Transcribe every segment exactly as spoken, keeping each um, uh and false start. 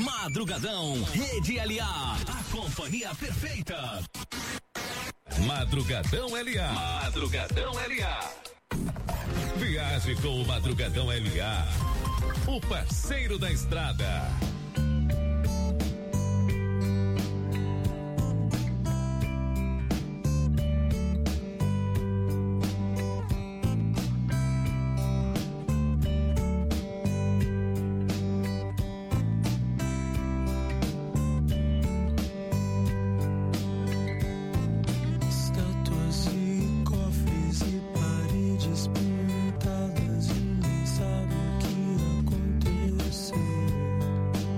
Madrugadão, Rede L A, a companhia perfeita. Madrugadão L A. Madrugadão L A. Viaje com o Madrugadão L A, o parceiro da estrada. Pintadas, ninguém sabe o que aconteceu.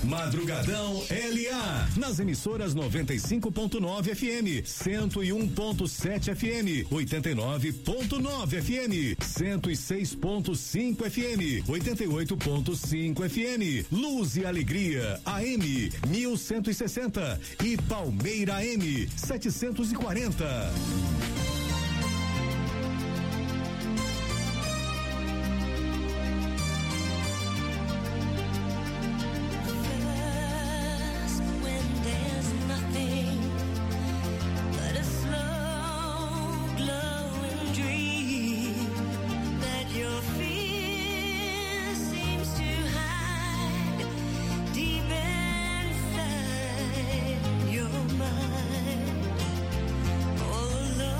Madrugadão L A. Nas emissoras noventa e cinco ponto nove F M, cento e um ponto sete F M, oitenta e nove ponto nove F M, cento e seis ponto cinco F M, oitenta e oito ponto cinco F M, Luz e Alegria A M mil cento e sessenta e Palmeira A M setecentos e quarenta. All alone.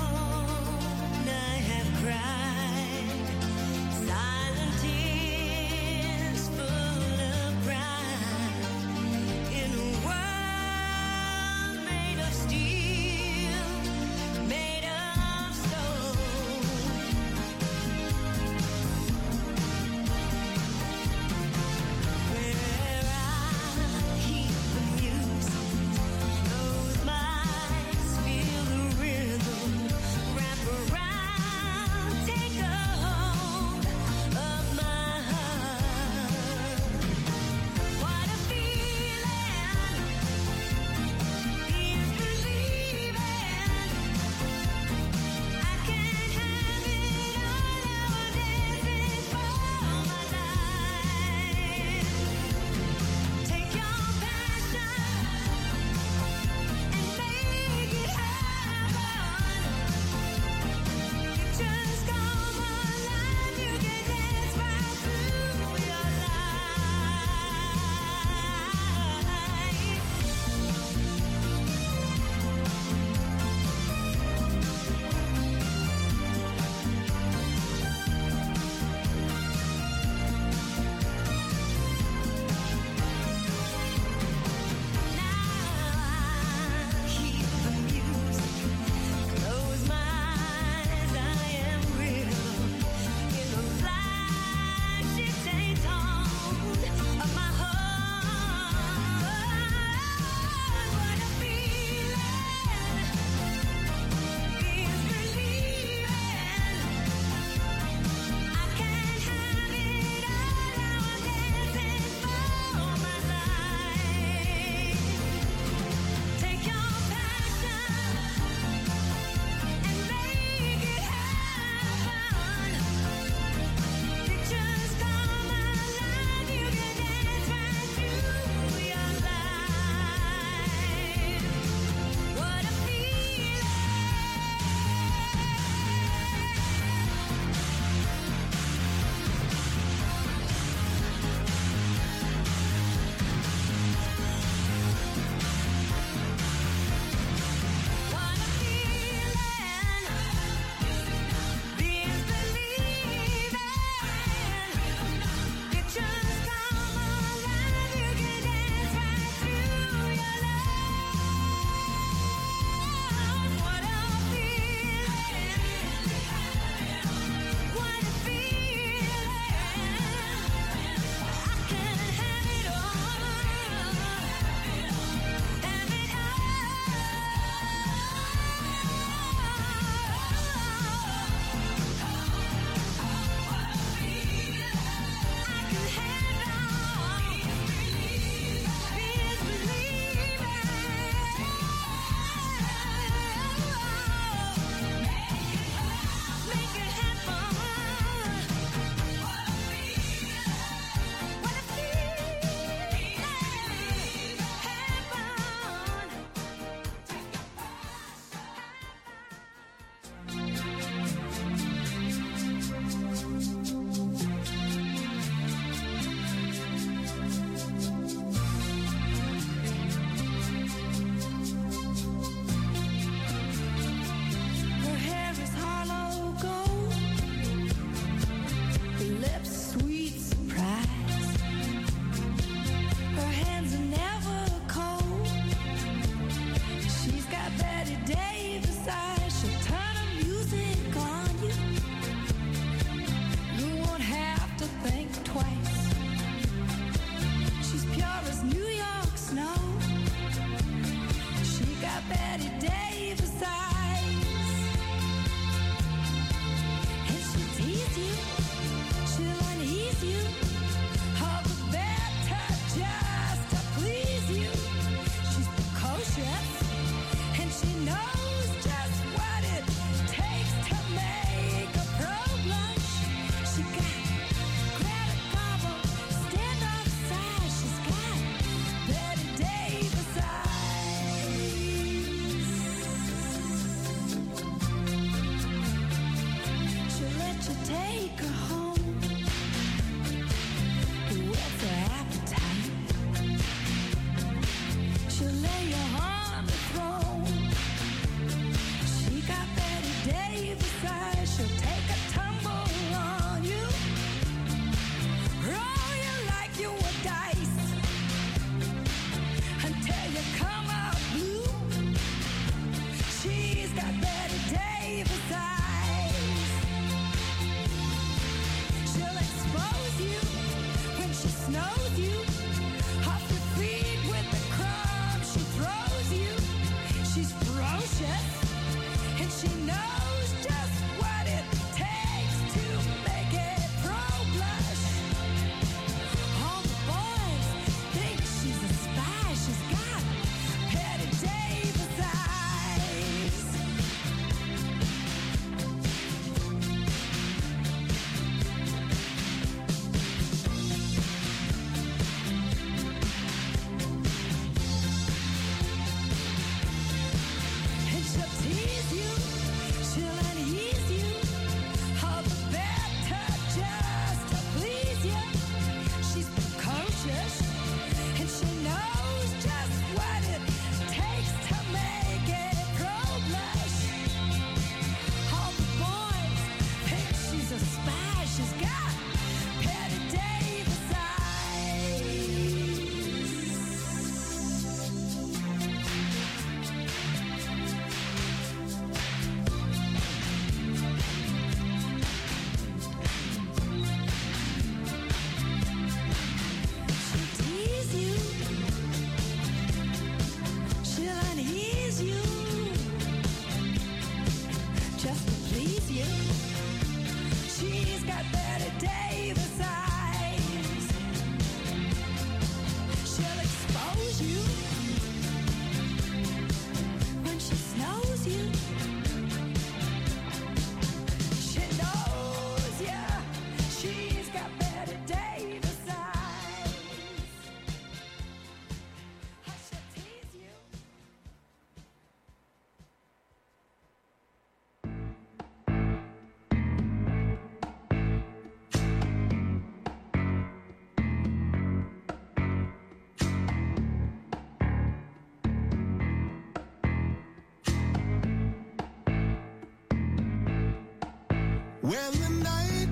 When the night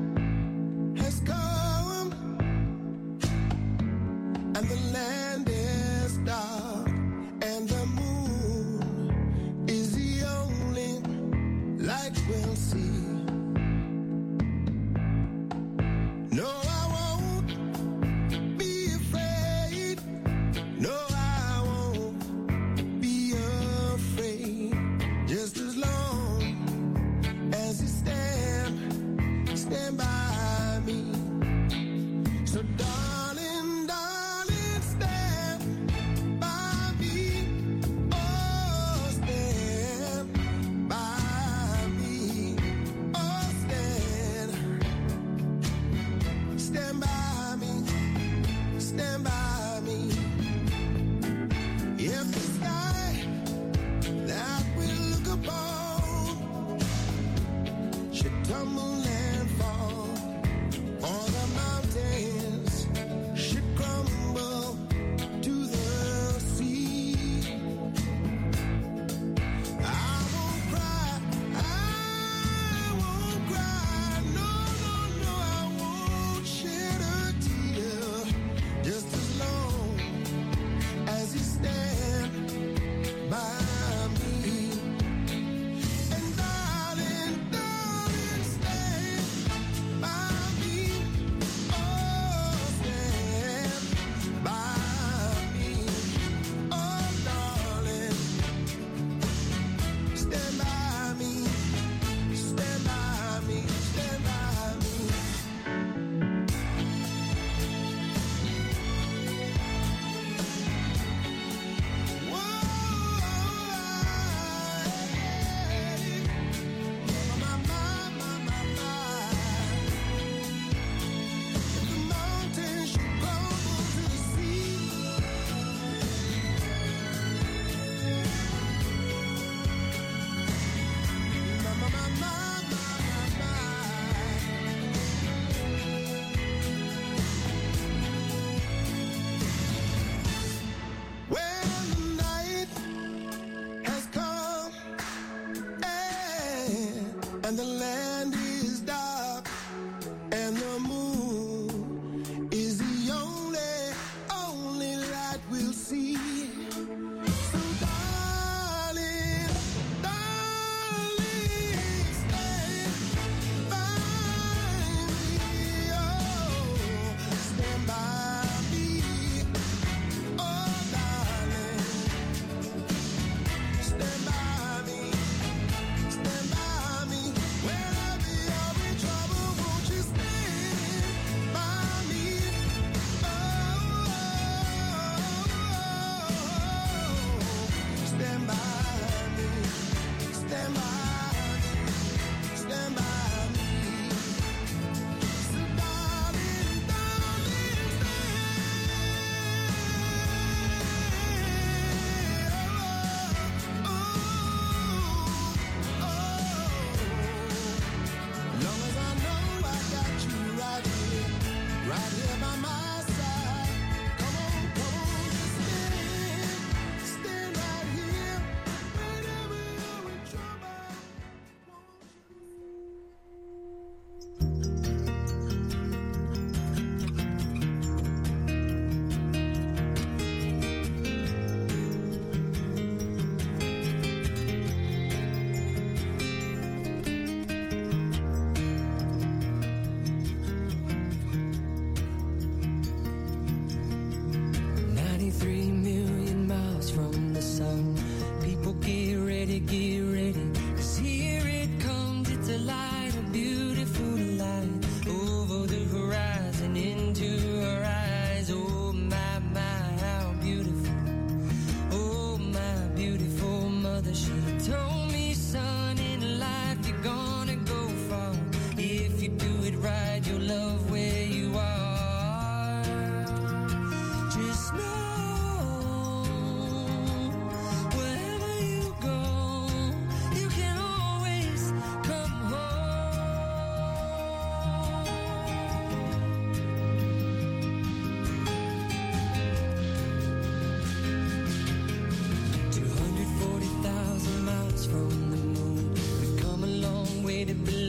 has come and the land is dark and the moon is the only light we'll see. No, I won't be afraid. No, I won't be afraid. Just as long as you stand, stand by me. So darling, darling, stand by me. Oh, stand by me.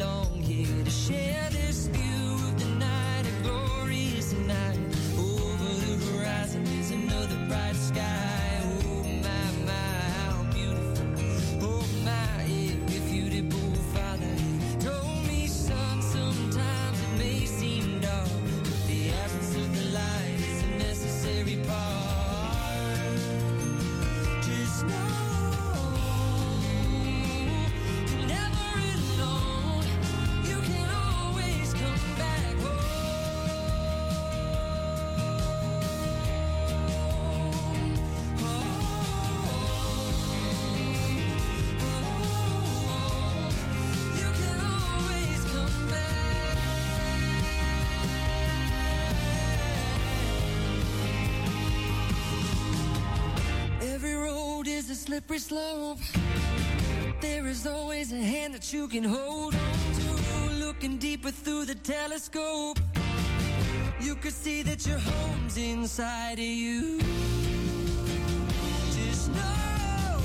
belong here to share this view of the night, a glorious night. Over the horizon is another bright sky. Oh my, my, how beautiful. Oh my, irrefutable Father. He told me, son, sometimes it may seem dark, but the absence of the light is a necessary part. Just know slippery slope. There is always a hand that you can hold on to. Looking deeper through the telescope, you could see that your home's inside of you. Just know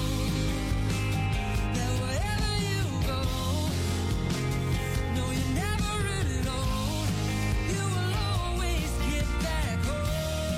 that wherever you go, no, you're never alone. You will always get back home.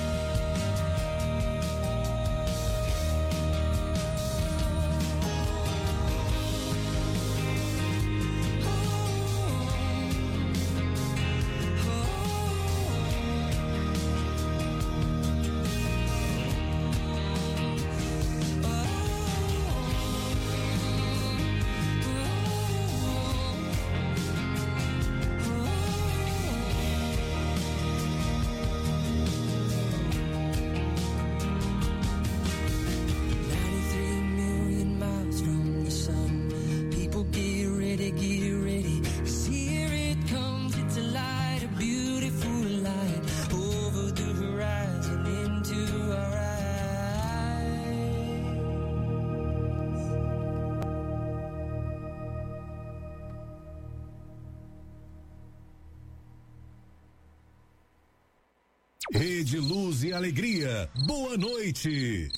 Rede Luz e Alegria, boa noite.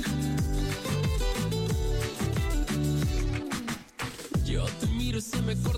Se me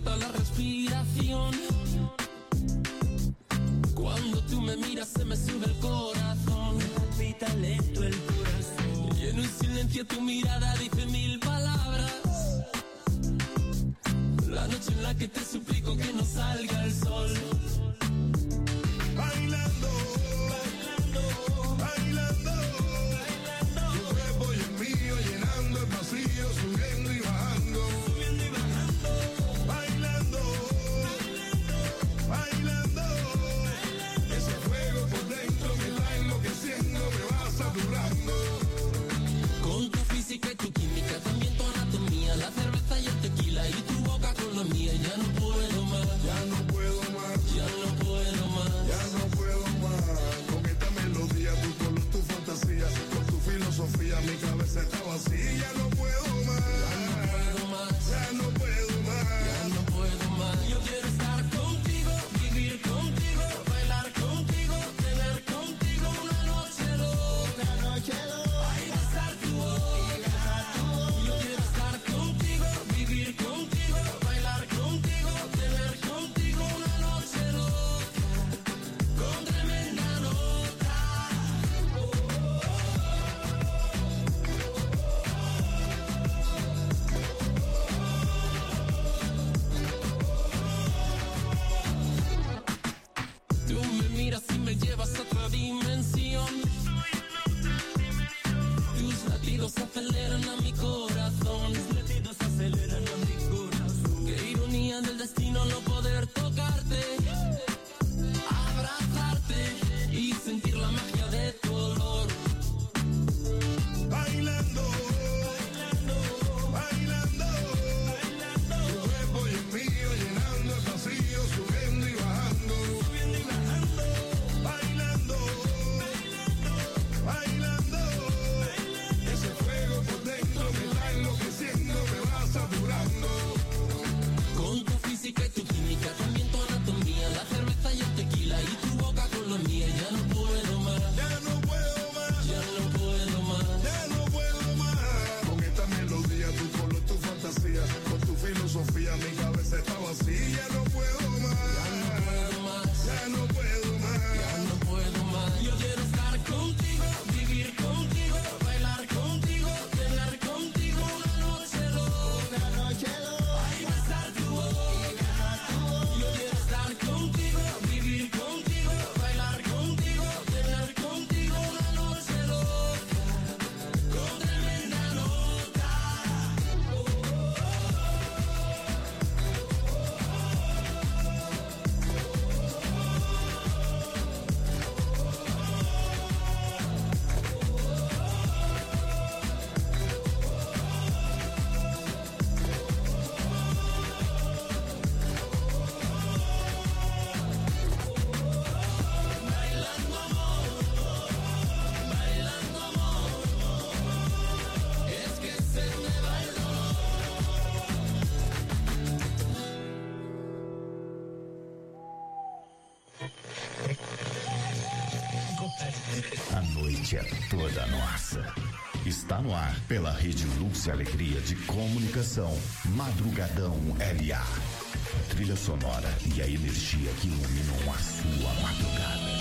A noite é toda nossa. Está no ar pela Rede Luz e Alegria de Comunicação, Madrugadão L A. Trilha sonora e a energia que iluminam a sua madrugada.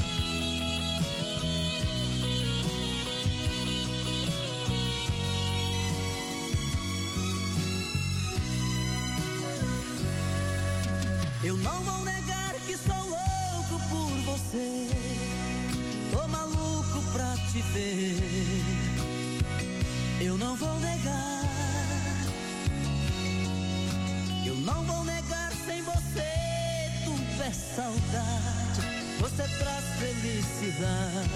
Eu não vou negar que sou louco por você. Tô maluco pra te ver. Eu não vou negar. Eu não vou negar, sem você tudo é saudade. Você traz felicidade.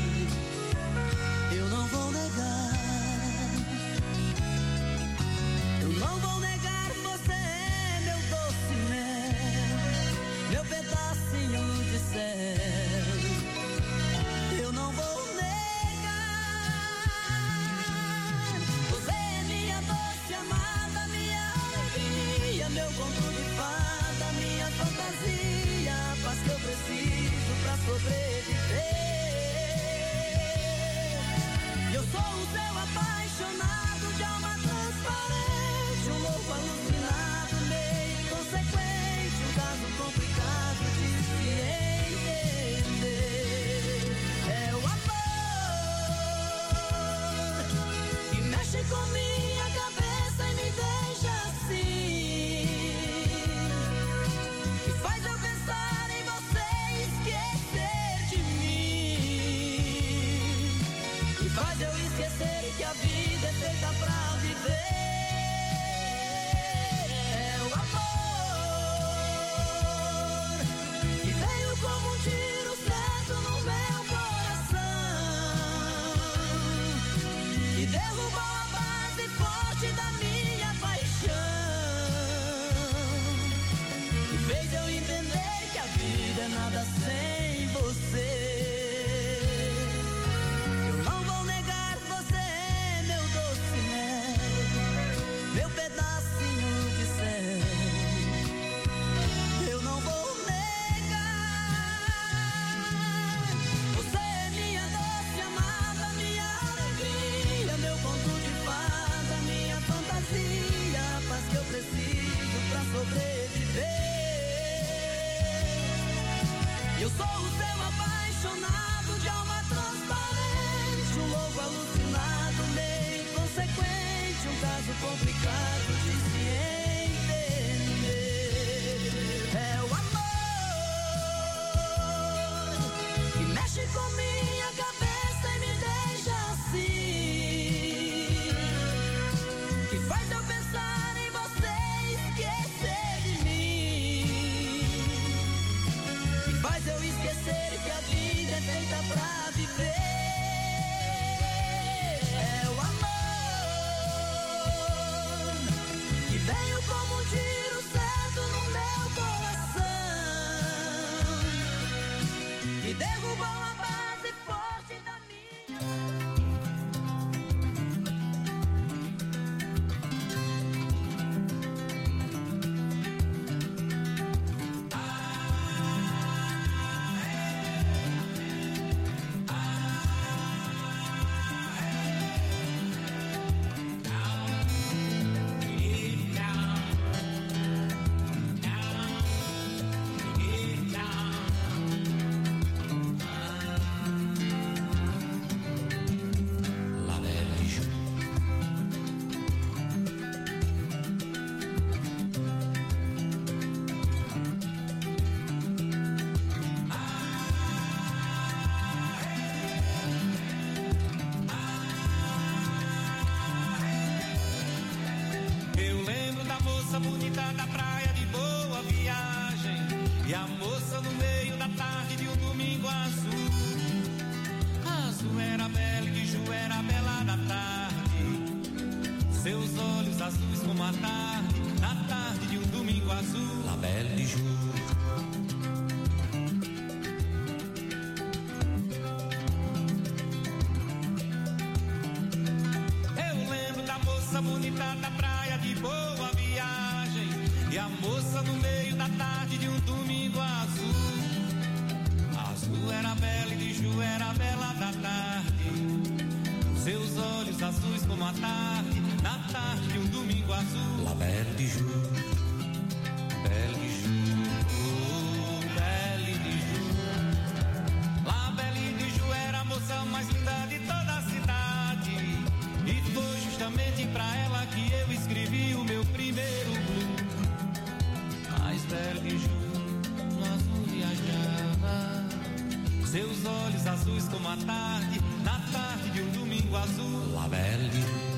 Eu não vou negar. Eu não vou negar, você é meu doce mel, meu pedacinho de céu. Eu não vou negar. Você é minha doce amada, minha alegria, meu conto de fada, minha fantasia, a paz que eu preciso pra sobreviver. Eu sou o seu apaixonado, de alma transparente, um louco alucinado, meio inconsequente, um caso complicado de se entender. É o amor que mexe com minha cabeça e me deixa assim, que faz eu pensar em você e esquecer de mim, que faz eu esquecer que a vida é feita pra viver. É o amor que veio como um tiro certo no meu coração, que derrubou a base forte da minha paixão, que fez eu entender que a vida é nada sem você. Eu não vou negar, você é meu doce mel, meu pedacinho de céu. Eu não vou negar. Você é minha doce amada, minha alegria, meu conto de fada, minha fantasia, a paz que eu preciso pra sobreviver. Eu sou o seu apaixonado, de alma transparente, um louco alucinado, meio inconsequente, um caso complicado de se entender. É o amor que mexe com minha cabeça e me deixa assim, que faz eu pensar em você e esquecer de mim, que faz eu esquecer que a vida é feita pra viver. É o amor que veio como um tiro certo no meu coração, que derrubou a base forte da minha. Eu lembro da moça bonita da praia de Boa Viagem, e a moça no meio da tarde de um domingo azul. Azul era bela e de Ju era bela da tarde, seus olhos azuis como a tarde, na tarde de um domingo azul. La Belle de Ju. Eu lembro da moça bonita da praia de Boa Viagem, e a moça no meio da tarde de um domingo azul. Azul era bela e de Ju era bela da olhos azuis como a tarde, na tarde de um domingo azul. La Belle de Jour, Belle de Jour, oh, Belle de Jour. La Belle de Jour era a moça mais linda de toda a cidade, e foi justamente pra ela que eu escrevi o meu primeiro blues. Mas Belle de Jour no azul viajava, seus olhos azuis como a tarde, na tarde de um domingo azul. La Belle de Jour.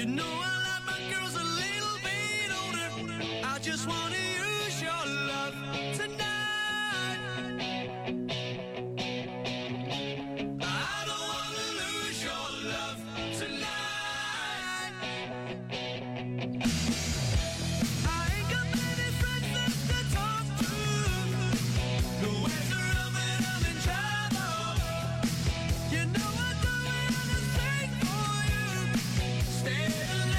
You know I like my girls a little bit older. I just wanna use your love tonight. I don't wanna lose your love tonight. I ain't got many friends left to talk to. Nowhere to run when I'm in trouble. You know I do anything for you. Stay alive.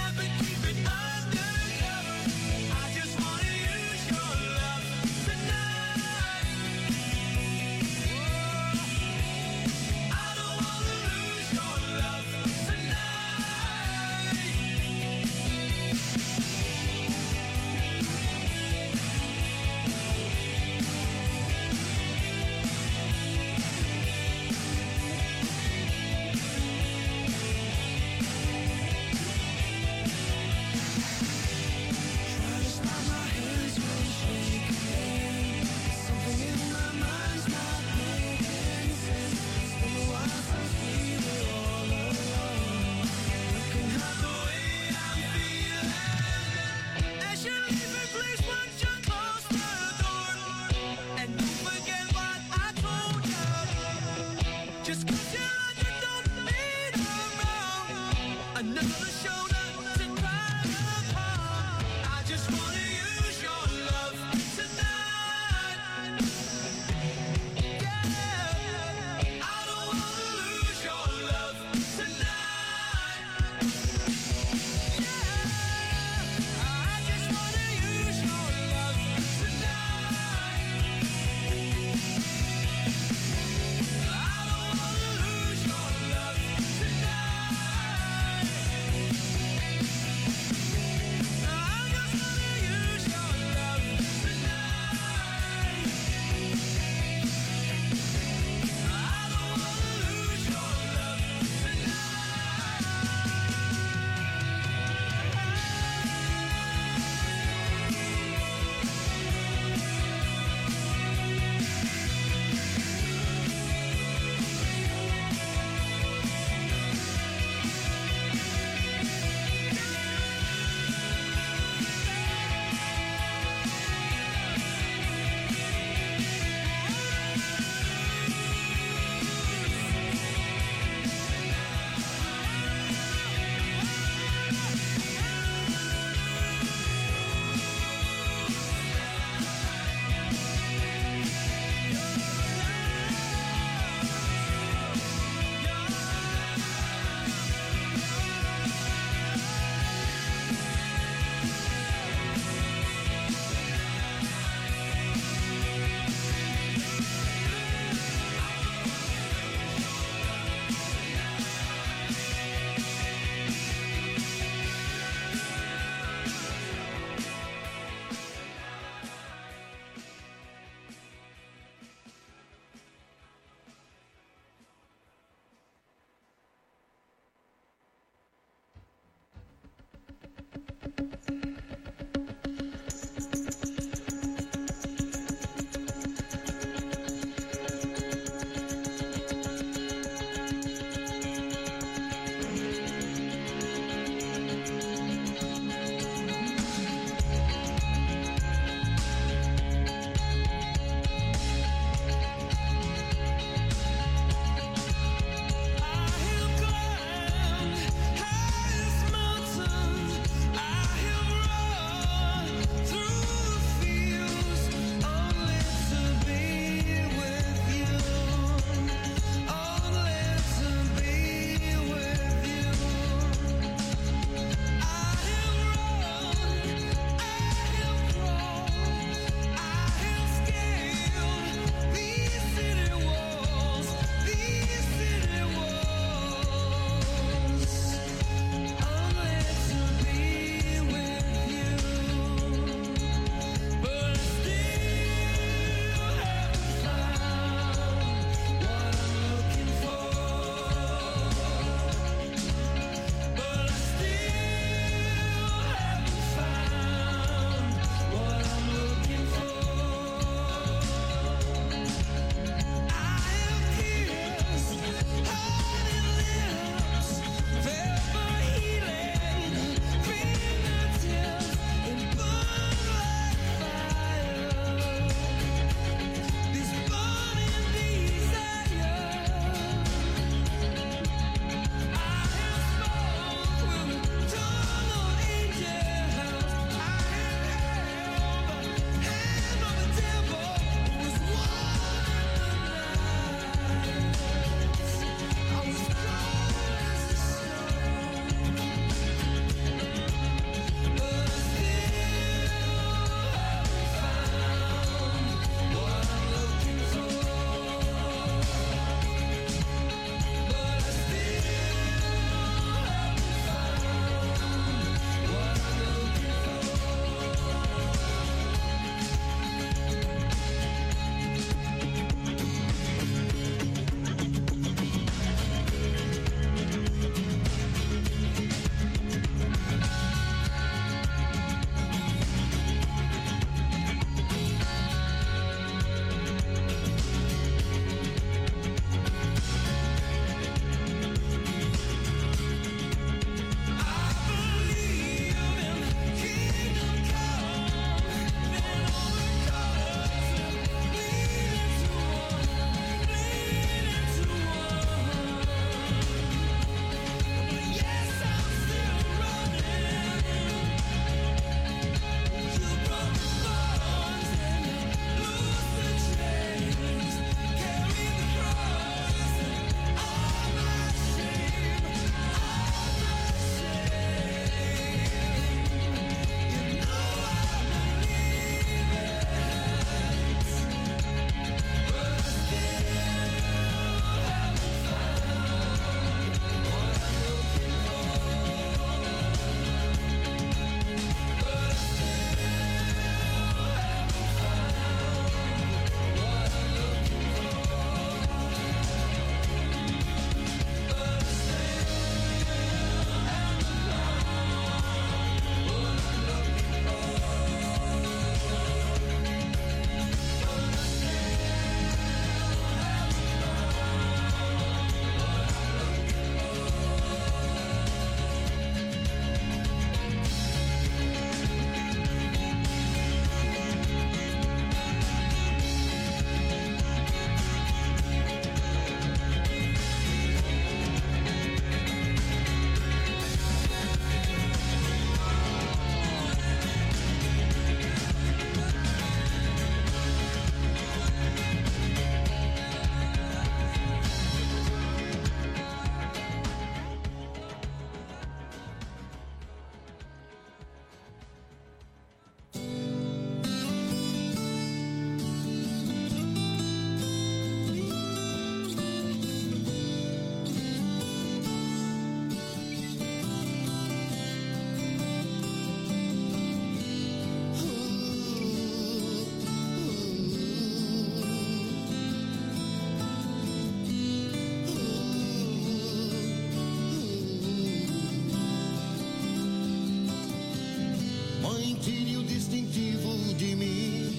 instintivo de mim,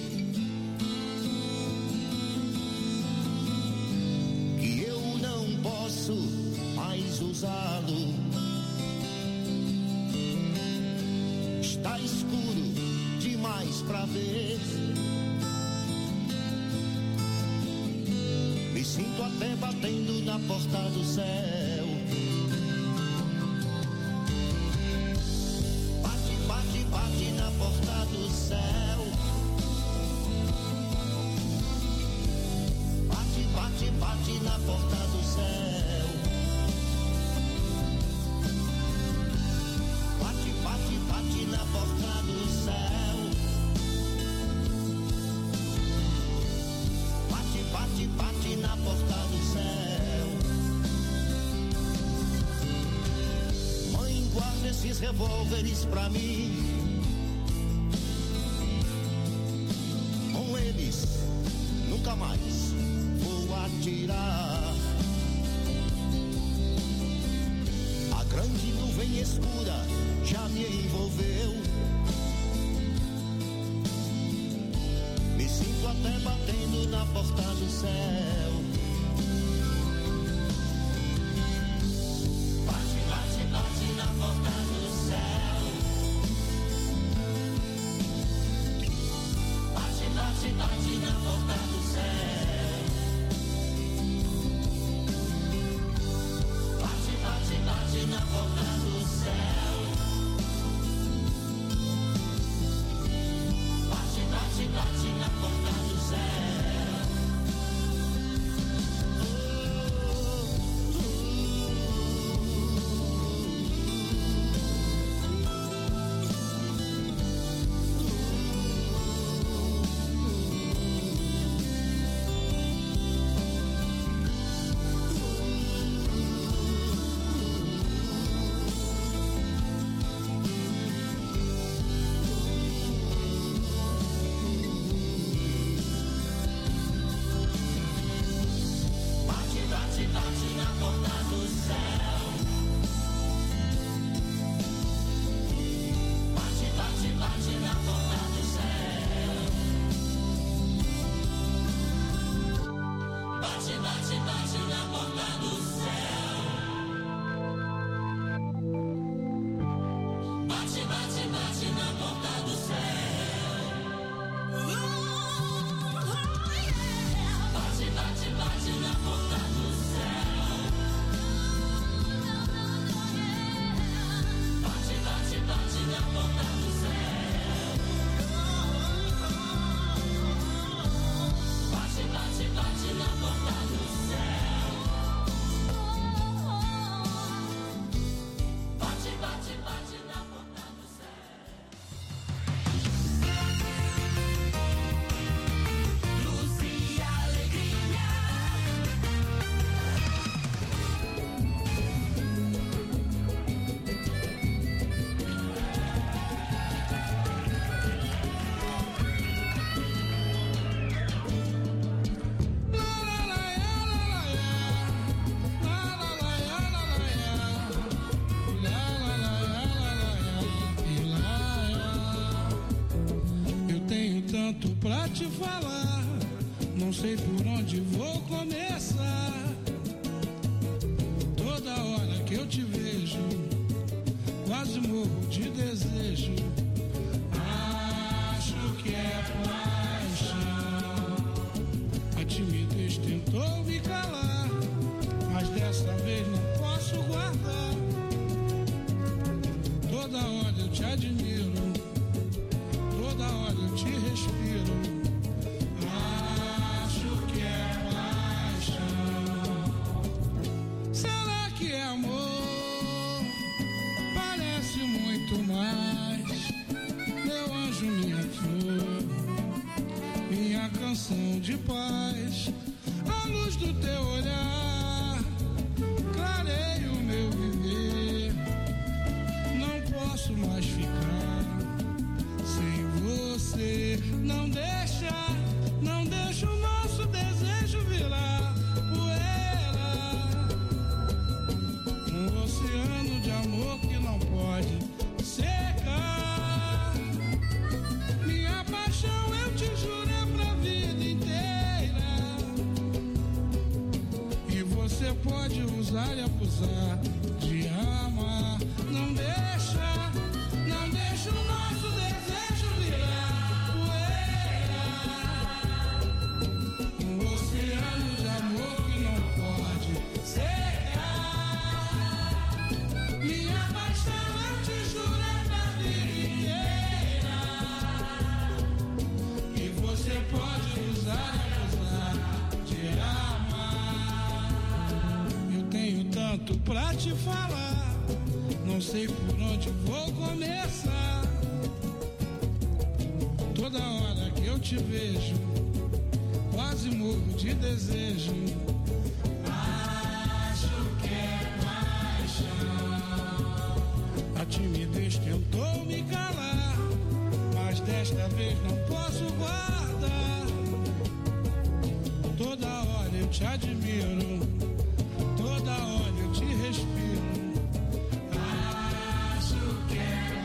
que eu não posso mais usá-lo. Está escuro demais pra ver. Me sinto até batendo na porta do céu. Bate, bate, bate na porta do céu. Bate, bate, bate na porta do céu. Bate, bate, bate na porta do céu. Bate, bate, bate na porta do céu. Mãe, guarda esses revólveres pra mim. Com eles nunca mais vou atirar. A grande nuvem escura já me envolveu. Me sinto até batendo na porta do céu. Bate, bate, bate na porta do céu. Bate, bate, bate na porta do céu. Bate, bate, bate na porta do céu. Bate, bate, bate na porta do céu. Bate, bate, bate na porta do céu. Bate, bate, bate na porta do céu. Bate, bate, bate na porta do céu. Bate, bate, bate na porta do céu. Bate, bate, bate na porta do céu. Bate, bate, bate na porta do céu. Bate, bate, bate na porta do céu. Bate, bate, bate na porta do céu. Luz e alegria. Eu tenho tanto pra te falar, não sei por onde vou começar. Toda hora que eu te vejo, quase morro de desejo. Acho que é paixão. A timidez tentou me calar, mas dessa vez não posso guardar. Toda hora eu te admiro, toda hora eu te respiro. Acho que é paixão. Será que é amor? Parece muito mais. Meu anjo, minha flor, minha canção de paz. A luz do teu olhar clareia o meu viver. Não posso mais ficar usar e abusar de amar. Não deixa, não deixa o nosso desejo virar poeira. Um oceano de amor que não pode secar. Minha paixão eu te juro é pra vida inteira. E você pode usar e abusar de amar. Eu tenho tanto pra te falar, não sei por onde vou começar. Toda hora que eu te vejo, quase morro de desejo. Acho que é paixão. A timidez tentou me calar, mas desta vez não posso guardar. Toda hora eu te admiro, toda hora eu te respiro. Acho que é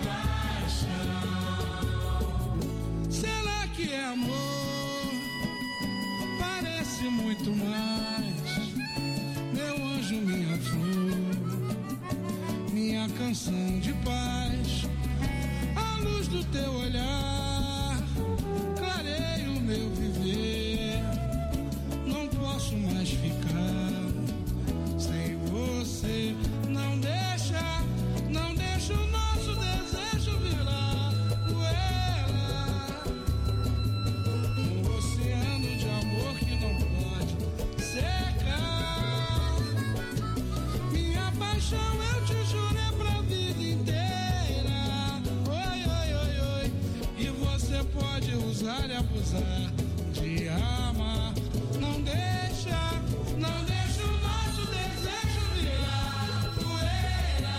paixão. Será que é amor? Parece muito mais. Meu anjo, minha flor, minha canção de paz. A luz do teu olhar clareia o meu viver. Não posso mais ficar sem você. Não deixa, não deixa o nosso desejo virar poeira. Um oceano de amor que não pode secar. Minha paixão eu te juro é pra vida inteira. Oi, oi, oi, oi. E você pode usar e abusar de amar. Não deixa, não deixa o nosso desejo virar poeira.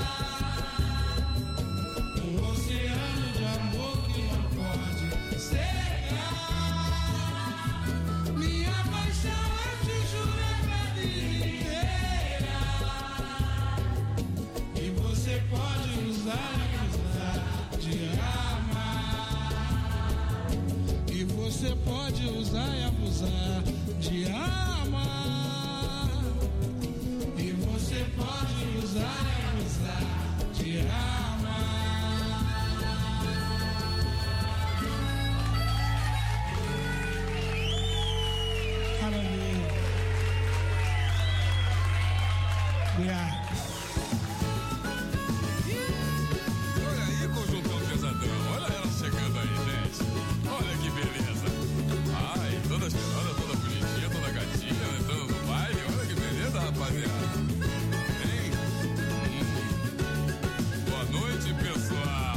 Um oceano de amor que não pode secar. Minha paixão eu te juro é pra vida inteira. E você pode usar e abusar de amar. E você pode usar e abusar de amar. E você pode usar e abusar de amar. Maravilha. Obrigado. Olha aí, conjuntão pesadão. Olha ela chegando aí, gente. Olha que beleza. Ai, toda cheirosa, toda bonitinha, toda gatinha, entrando no baile. Olha que beleza, rapaziada. Hein? Hum. Boa noite, pessoal.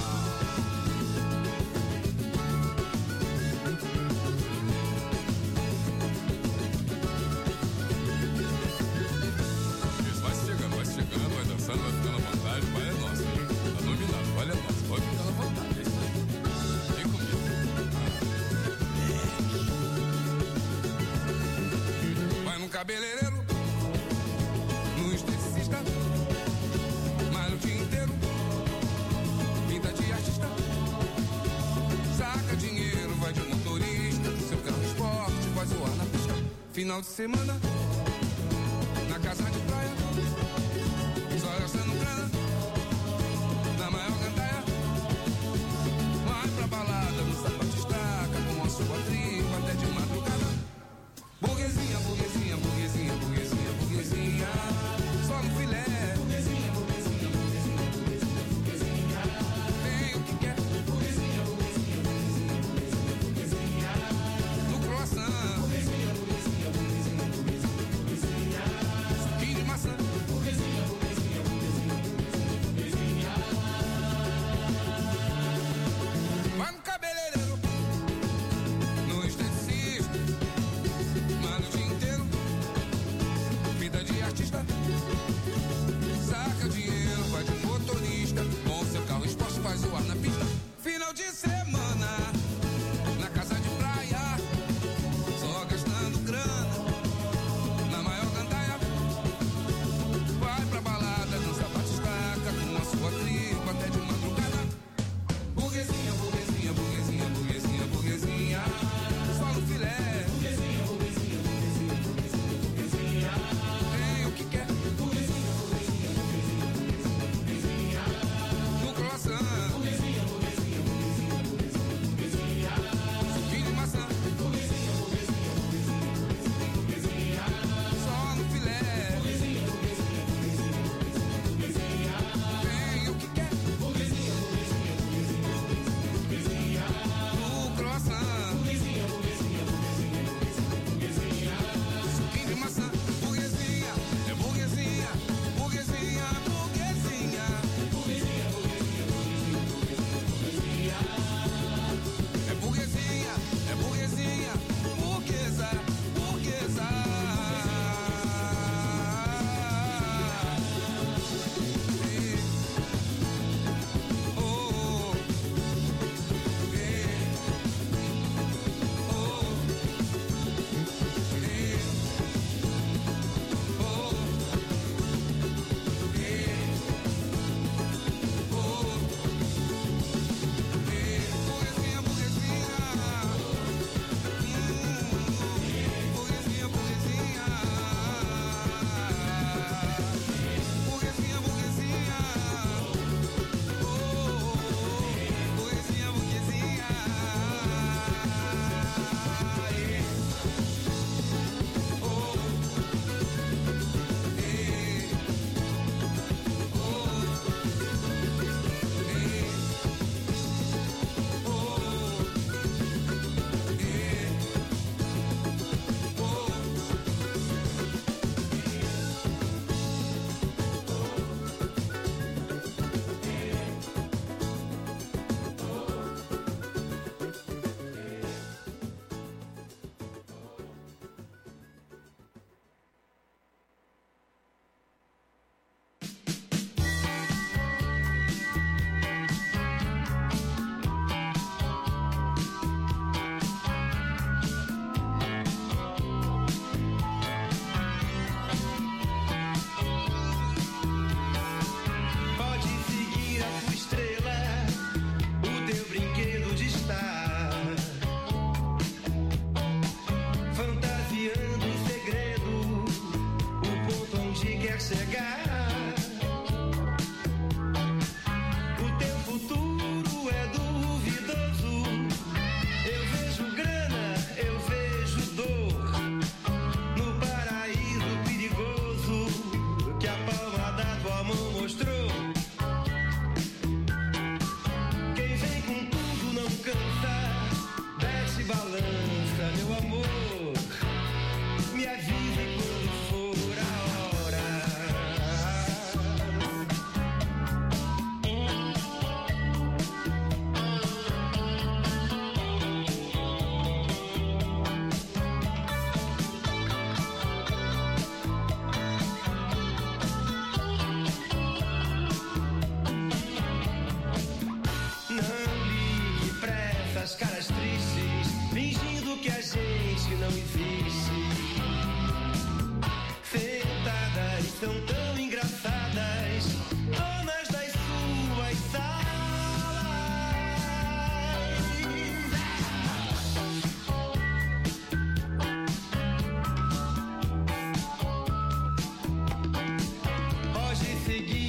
Isso, vai chegando, vai chegando, vai dançando, vai ficando à vontade. O baile é nosso, hein? Tá dominado, o baile é nosso. Pode ficar à vontade, é isso aí. Vem comigo. Vai no cabeleireiro, no esteticista, malha o dia inteiro, pinta de artista, dinheiro, vai de motorista, seu carro esporte vai zoar na pista. Final de semana,